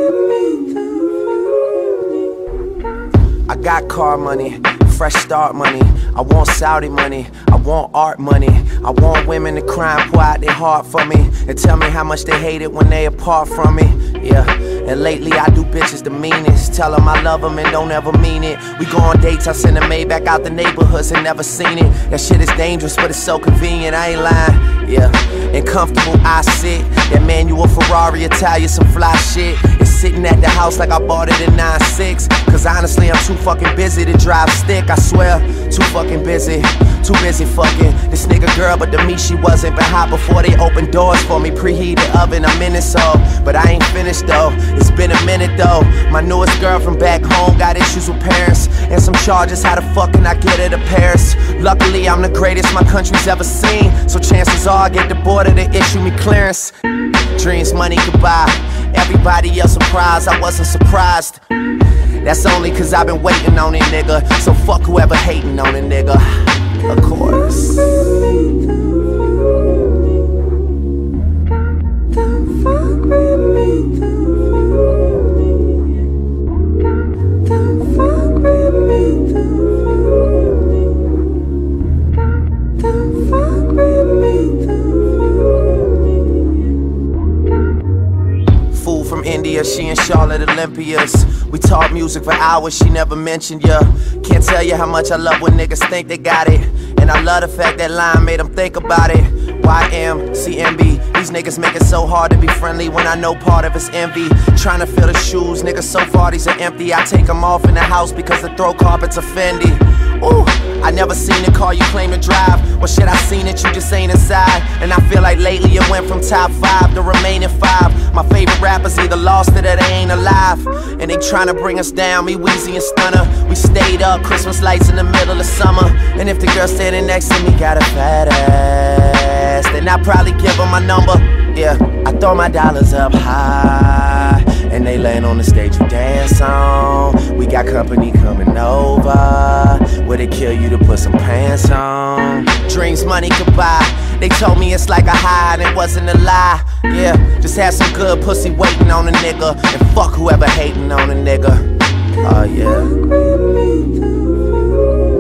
I got car money, fresh start money. I want Saudi money, I want art money. I want women to cry and pour out their heart for me and tell me how much they hate it when they apart from me. Yeah, and lately I do bitches the meanest. Tell them I love them and don't ever mean it. We go on dates, I send a Maybach out the neighborhoods and never seen it. That shit is dangerous, but it's so convenient, I ain't lying. Yeah, and comfortable I sit. That manual Ferrari, Italian, some fly shit. It's sitting at the house like I bought it in 9-6. Cause honestly I'm too fucking busy to drive stick. I swear, too fucking busy. Too busy fucking this nigga girl, but to me she wasn't. Been hot before they opened doors for me. Preheated oven, I'm in it so. But I ain't finished though, it's been a minute though. My newest girl from back home got issues with parents and some charges, how the fuck can I get her to Paris? Luckily I'm the greatest my country's ever seen, so chances are I get the border to issue me clearance. Dreams money could buy, everybody else surprised, I wasn't surprised. That's only cause I've been waiting on it, nigga. So fuck whoever hating on it, nigga. Of course. Don't fuck with me. Don't fuck with me. Don't fuck with me. Fool from India, she in Charlotte Olympias. We talk music for hours, she never mentioned ya. Can't tell you how much I love when niggas think they got it. And I love the fact that line made them think about it. YMCMB, these niggas make it so hard to be friendly when I know part of it's envy. Trying to fill the shoes, niggas so far these are empty. I take them off in the house because the throw carpets are Fendi. Ooh, I never seen a car you claim to drive. Well shit, I seen it, you just ain't inside. And I feel like lately it went from top 5 to remaining 5. My favorite rappers either lost it or they ain't alive. And they tryna bring us down, me, Weezy and Stunner. We stayed up, Christmas lights in the middle of summer. And if the girl standing next to me got a fat ass, then I probably give her my number. Yeah, I throw my dollars up high and they laying on the stage we dance on. We got company coming over, would it kill you to put some pants on? Dreams money could buy, they told me it's like a high and it wasn't a lie. Yeah, just had some good pussy waiting on a nigga, and fuck whoever hating on a nigga. Oh yeah.